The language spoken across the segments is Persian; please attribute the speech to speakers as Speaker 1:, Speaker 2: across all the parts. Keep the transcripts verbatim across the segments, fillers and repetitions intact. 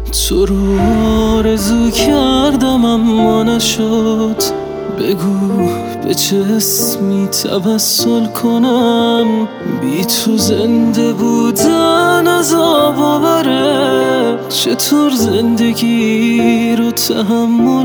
Speaker 1: تو رو آرزو کردم اما نشد. بگو به چه اسمی توسل کنم، بی تو زنده بودن عذاب آوره. چطور زندگی رو تحمل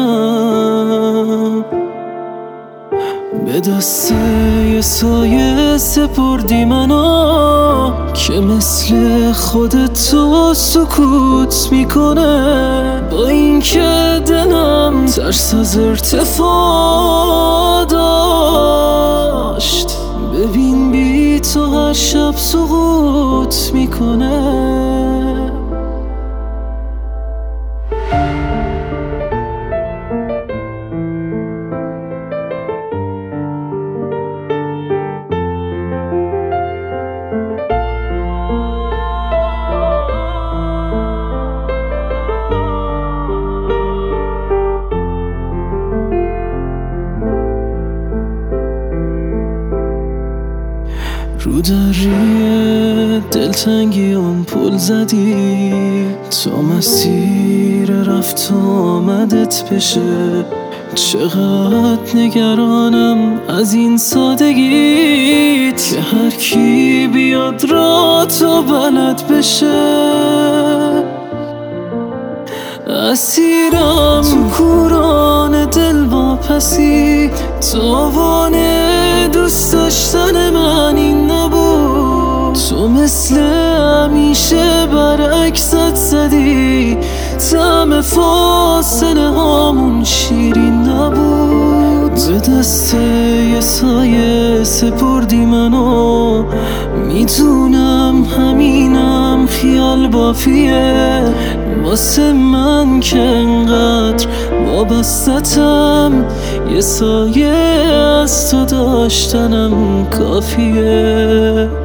Speaker 1: کنم؟ به دست یه سایه سپردی منو که مثل خودت تو سکوت میکنه. با این که دلم ترس از ارتفاع داشت، ببین بی تو هر شب سقوط میکنه. رو دری دلتنگی اون پل زدی تا مسیر رفت و آمدت بشه. چقدر نگرانم از این سادگیت که هر کی بیاد را تو بلد بشه. اسیرم تو کوران دل واپسی، تاوان دوست داشتن من این نبود. تو مثل همیشه برعکست زدی، طعم فاصله هامون شیرین نبود. به دست یه سایه سپردی منو، میدونم همینم خیال بافیه واسه من که انقدر وابستتم. یه سایه از تو داشتنم کافیه.